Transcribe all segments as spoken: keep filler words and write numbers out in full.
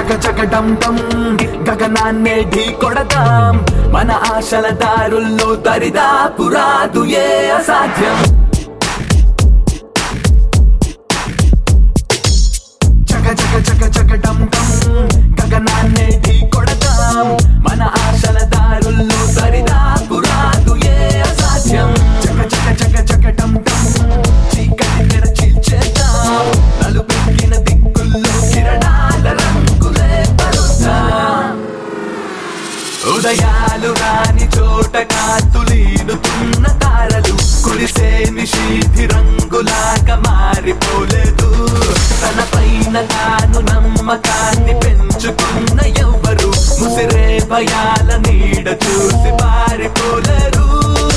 చక చక డం డం గగనాన్నే ఢీ కొడదాం మన ఆశల దారుల్లో దరిదాపు రాదు ఏ అసాధ్యం చక చక చక చక డం డం గగనాన్నే ఢీ కొడదాం మన ఆశల దారుల్లో దరిదాపు రాదు ఏ అసాధ్యం చక చక చక చక డం డం చీకటి తెర చీల్చేద్దాం నలుపెక్కిన దిక్కుల్లో కిరణాల రంగులే పరుద్దాం ఉదయాలు రాని చోట కాతులీనుతున్న తారలు కురిసే నిషీధి రంగులాగా మారిపోలేదు తన పైన తాను నమ్మకాన్ని పెంచుకున్న ఎవ్వరు ముసిరే భయాల నీడ చూసి పారిపోలేరు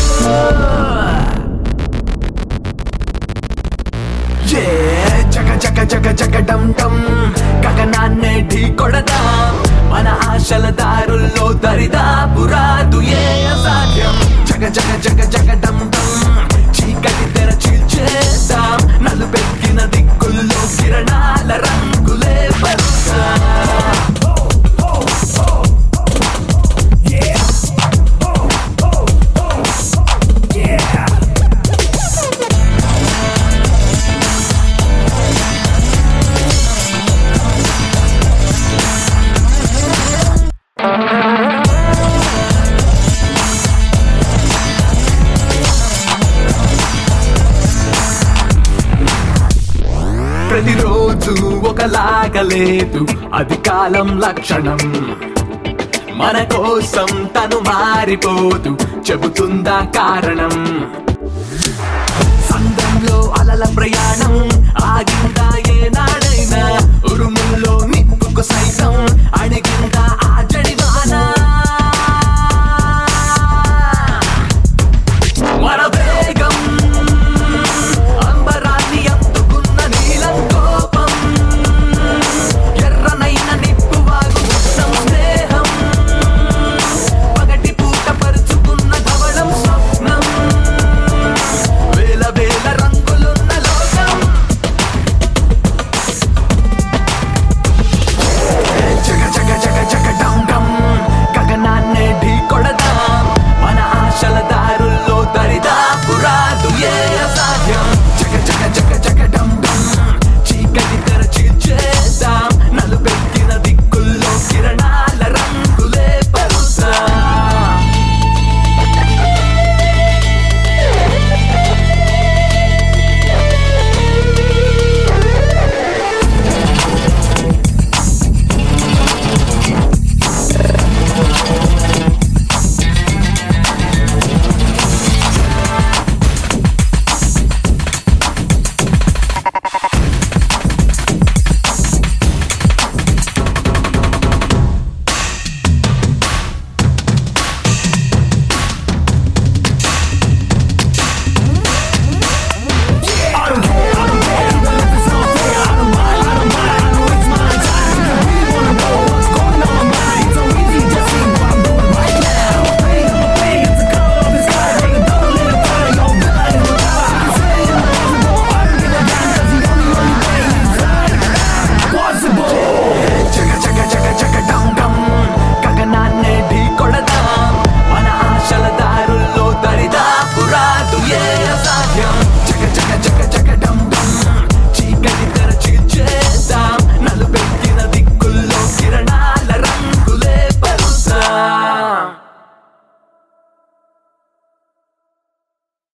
చక చక చక చక డం డం గగనాన్నే ఢీ కొడదాం మన ఆశల దారుల్లో దరిదాపు రాదు ఏ అసాధ్యం జగ జగ జగ జగ డం డం చీకటి తెర చీల్చేద్దాం నలుపెక్కిన దిక్కుల్లో కిరణాల రంగులే పరుద్దాం ప్రతిరోజు ఒకలాగా లేదు అది కాలం లక్షణం మన కోసం తను మారిపోతూ చెబుతుందా కారణం సంద్రంలో అలల ప్రయాణం